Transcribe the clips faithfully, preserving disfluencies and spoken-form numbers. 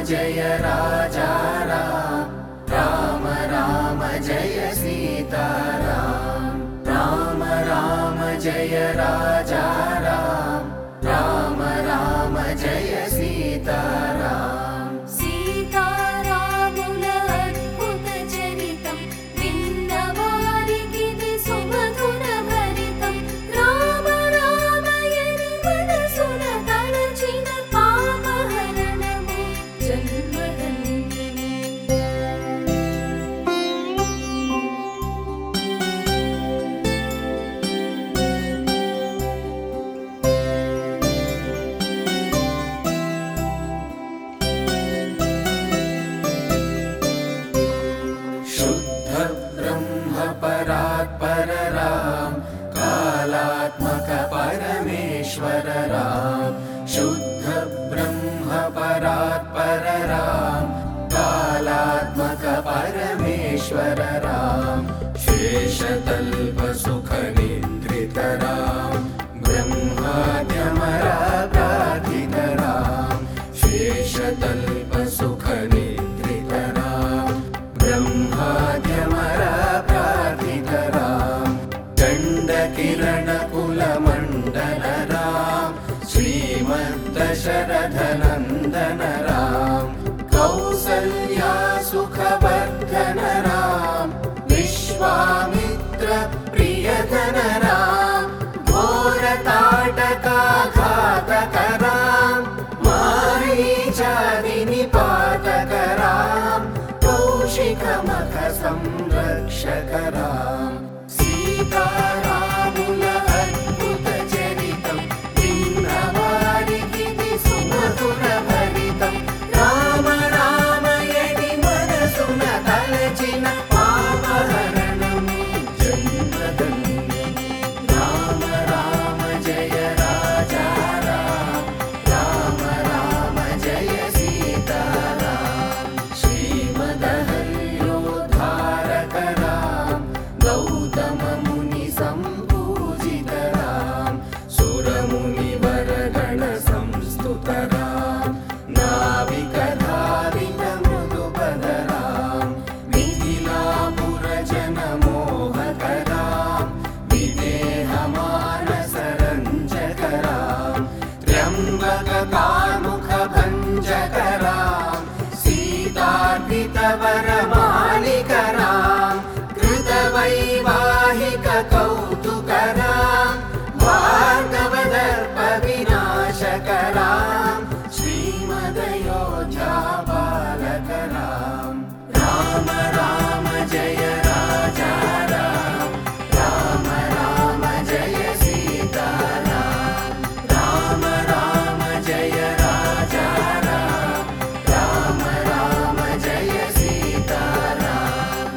जय राजा राम, राम राम जय सीताराम। राम राम जय राजा राम, राम राम जय सीताराम। सीतारामुल अद्भुत चरितं विन्नवारिकिदि सुमधुर भरितं। राम रामयनि मनसुन तलचिन पापहरणमु जन्मधन्यमु। शुद्ध ब्रह्म परात्पर राम, कालात्मक परमेश्वर राम। शुद्ध ब्रह्म परात्पर राम, कालात्मक परमेश्वर राम। शेषतल्प सुख निद्रित राम, ब्रह्माद्यमरा प्रार्थित राम। शेषतल्प सुख निद्रित राम, ब्रह्माद्यमरा प्रार्थित राम। चण्डकिरण कुलमण्डल राम, श्रीमद्दशरथ नन्दन राम। कौसल्या सुखवर्धन राम, विश्वामित्र प्रियधन राम। घोरताटकाघातक राम, मारीचादि निपातक राम। कौशिकमख संरक्षक राम। सीतारामुल अद्भुत चरितं विन्नवारिकिदि सुमधुर भरितं। राम रामयनि मनसुन तलचिन पापहरणमु जन्मधन्यमु। राम राम जय राजा राम, राम राम जय सीताराम। श्रीमदहल्योद्धारक राम, गौतम मुनि सम्पूजित राम। सुरमुनिवरगण संस्तुत राम, नाविक धावित मृदुपद राम। मिथिलापुर जन मोहक राम, विदेह मानस रञ्जक राम। त्र्यम्बक कामुक भञ्जक राम, सीतार्पित वरमालिक राम। कृतवैवाहिक कौतुक राम, भार्गवदर्प विनाशक राम। श्रीमदयोध्या बालक राम। राम राम जय राजा राम, राम राम जय सीताराम। राम राम जय राजा राम, राम राम जय सीताराम।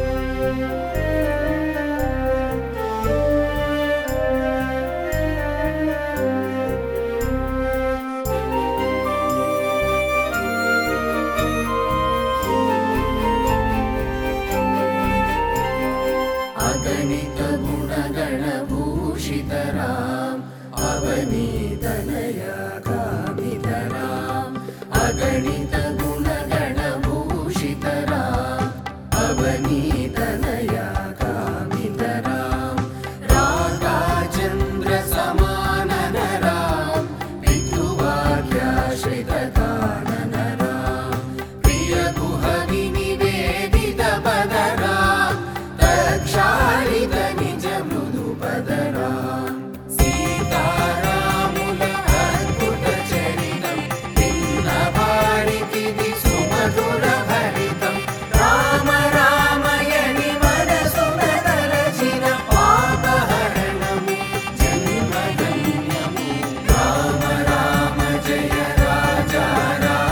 अगणित गुणगण भूषित राम, अवनीतनया कामित राम। अगणित गुणगण भूषित राम, अवनीतनया कामित राम। राधाचन्द्र समानन राम, पितृवाक्याश्रित कानन राम। प्रिय गुह विनिवेदित पद राम, तत्क्षालित निज मृदुपद राम। सीतारामुल अद्भुत चरितं विन्नवारिकिदि सुमधुर भरितं। राम रामयनि मनसुन तलचिन पापहरणमु जन्मधन्यमु। राम राम जय राजा राम,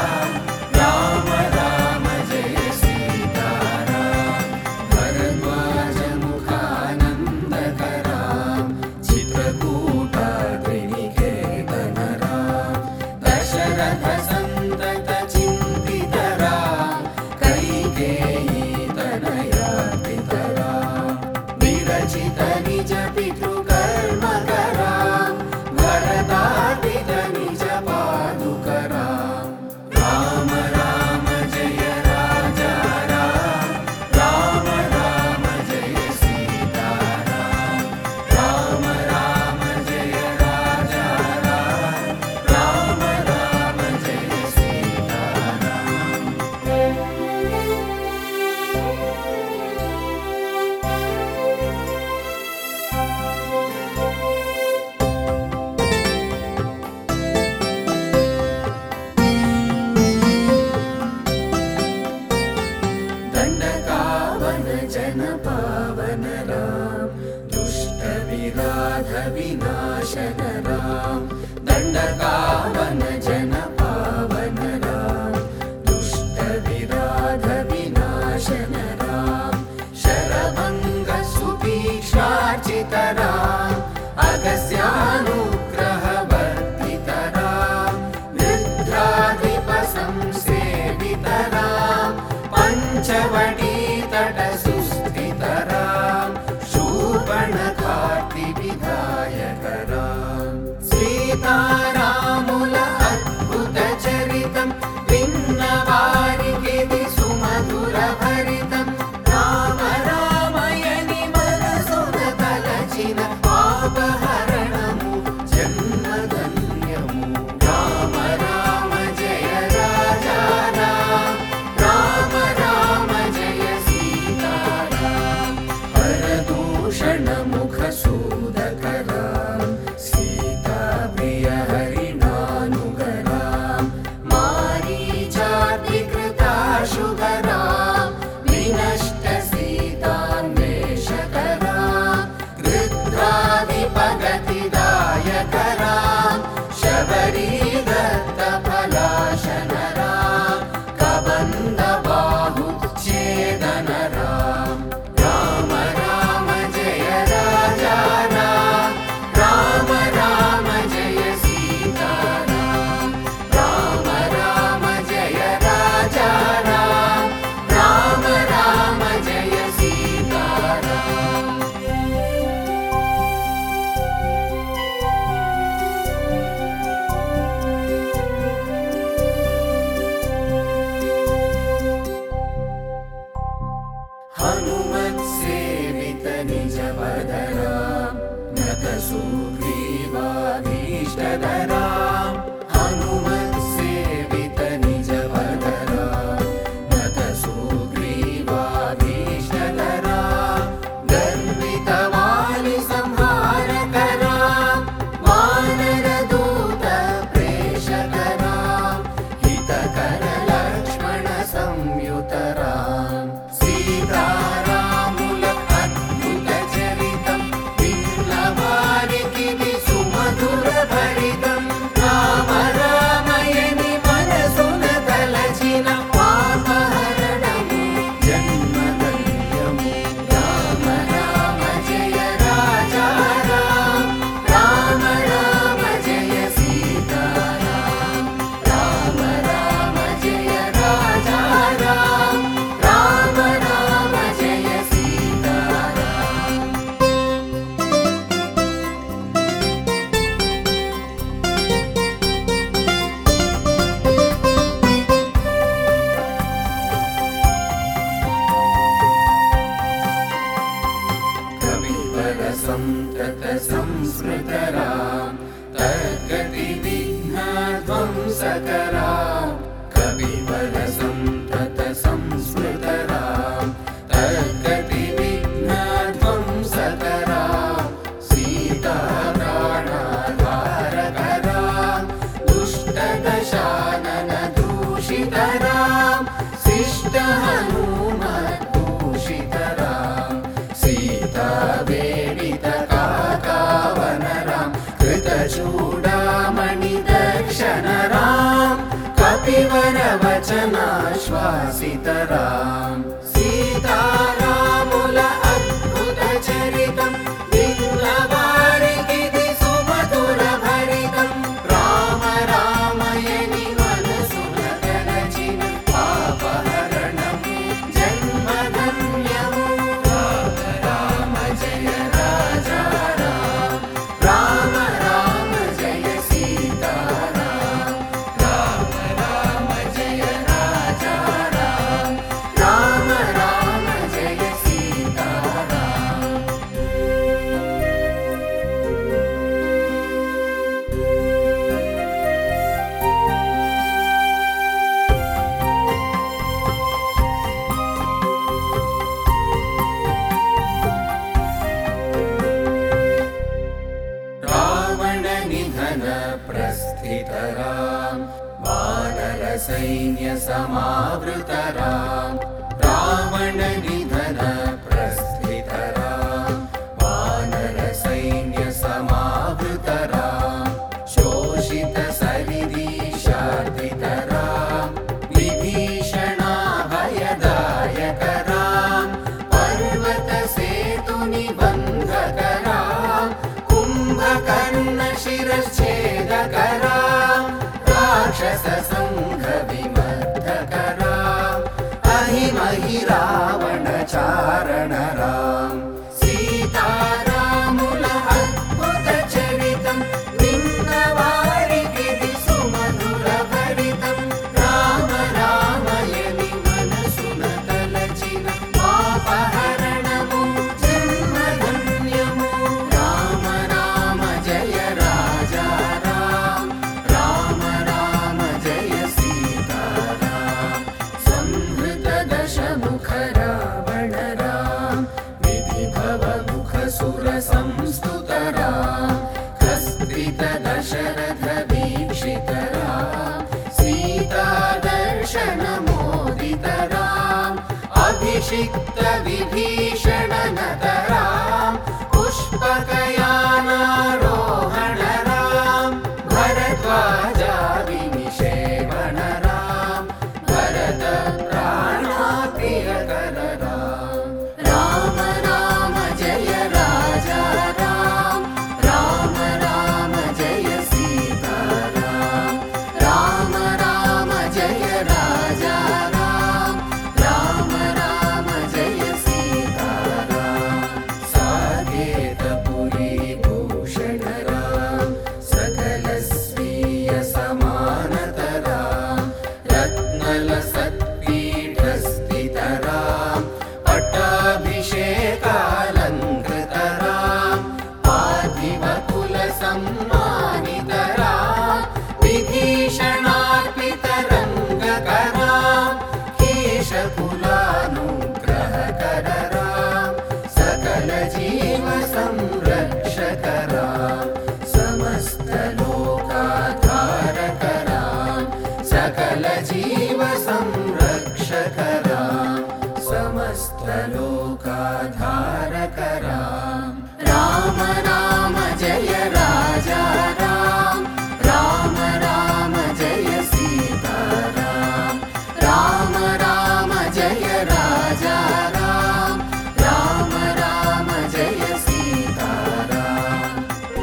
పంచవటీతట సుస్థితరాం శూర్పణఖార్తి విధాయకరాం సీతారాముల అద్భుత చరితం విన్నవారికిది సుమధుర భరితం రామ రామయని మనసున తలచిన పాపహరణము జన్మధన్యము రామ రామ జయ రాజా రామ రామ రామ జయ సీతారాం హరదూషణ ముఖ సూదకరాం సీతా ప్రియ హరిణానుగరాం మారీచాద్రికృతాశుగరాం వినష్ట సీతాన్వేషకరాం గృధ్రాదిపగతిదాయకరాం శబరీదత్త ఫలాశనరాం కబంధ బాహుచ్ఛేదనరాం రామ రామ జయ రాజా రామ రామ రామ జయ సీతారాం రామ రామ జయ రాజా రామ రామ రామ జయ సీతారాం हनुमत्सेवित निजपदरां नत सुग्रीवाभीष्टदरां हनुमत्सेवित निजपदरां नत सुग्रीवाभीष्टदरां गर्वितवालि संहारकरां वानरदूत प्रेषकरां हितकर लक्ष्मण संयुतरां సీతారాముల అద్భుత చరితం విన్నవారికిది సుమధుర భరితం రామ రామయని మనసున తలచిన పాపహరణము జన్మధన్యము రామ రామ జయ రాజా రామ రామ రామ జయ సీతారాం రామ రామ జయ రాజా రామ రామ రామ జయ సీతారాం కవివర సంతత సంస్మృతరాం తద్గతి విఘ్నధ్వంసకరాం కవివర సంతత సంస్మృతరాం తద్గతి విఘ్నధ్వంసకరాం సీతాప్రాణాధారకరాం దుష్టదశానన దూషితరాం శిష్ట హనుమద్భూషితరాం సీతావేడిత కాకావనరాం కృతచూడామణి దక్షనరాం కపివర వచనాశ్వాసితరాం సీతారాముల అద్భుత చరితం విన్నవారికిది సుమధుర భరితం రామ రామయని మనసున తలచిన పాపహరణము జన్మధన్యము రామ రామ జయ రాజా రామ రామ రామ జయ సీతారాం రామ రామ జయ రాజా రామ రామ రామ జయ సీతారాం రావణ నిధన ప్రస్థితరాం వానర సైన్య సమావృతరాం రావణ నిధన ప్రస్థితరాం వానర సైన్య సమావృతరాం శోషిత సరిదీశార్దితరాం విభీషణాభయదాయకరాం పర్వత సేతు నిబంధకరాం కుంభకర్ణ శిరశ్ఛేదకరాం రాక్షస సంఘ విమర్ధకరాం అహిమహిరా अभिषिक्तविभीषणनतरां पुष्पकयानारोहणरां भरद्वाजादिनिषेवणरां भरतप्राणाप्रियकररां राम राम जय राजा राम राम राम जय सीताराम राम राम जय राजा राम राम राम जय सीताराम साकेतपुरी भूषणरां सकलस्वीय समानतरां रत्नलसत्पीठस्थितरां पट्टाभिषेकालङ्कृतरां पार्थिवकुलसम्मानितरां विभीषणार्पितरङ्गकरां केशकुलानुग्रहकररां सकलजीवसंरक्षकरां समस्तलोकाधारकरां सकलजीवसंरक्षकरां समस्तलोकाधारकरां राम राम जय राजा राम राम राम जय सीताराम राम राम जय राजा राम राम राम जय सीताराम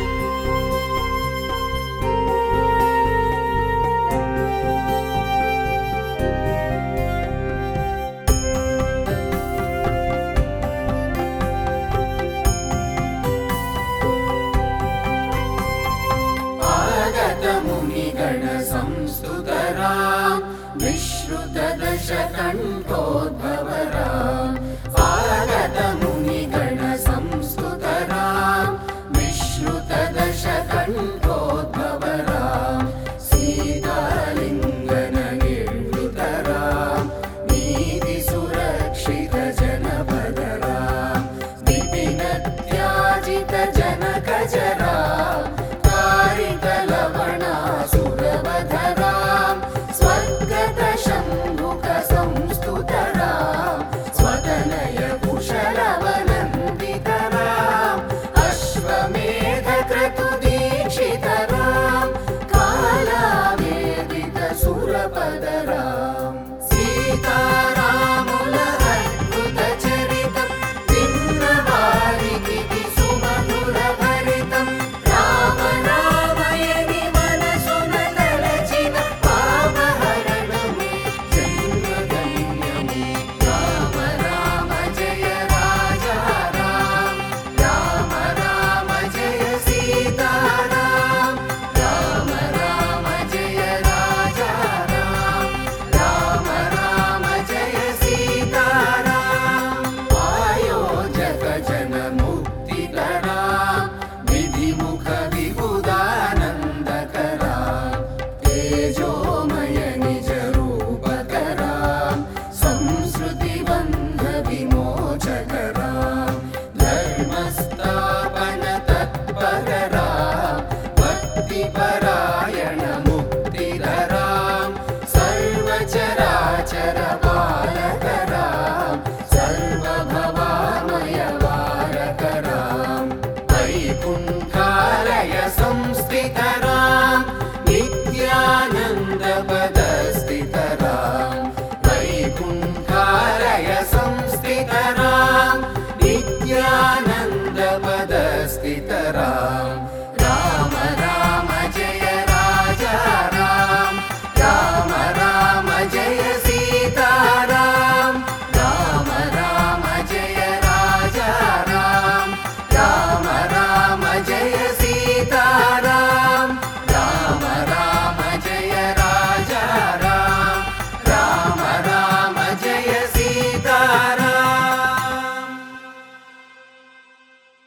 आगतमुनिगणसंस्तुतरां विश्रुतदशकण्ठोद्भवराम् आगतमुनिगणसंस्तुतरां विश्रुतदशकण्ठोद्भवरां सीतालिङ्गननिर्वृतरां नीतिसुरक्षितजनपदरां विपिनत्याजितजनकजरां कारितलवणासुरवधरां स्वर्गतशम्भुकसंस्तुतरां स्वतनयकुशलवनन्दितराम् अश्वमेधक्रतुदीक्षितरां कालावेदितसुरपदरां सीता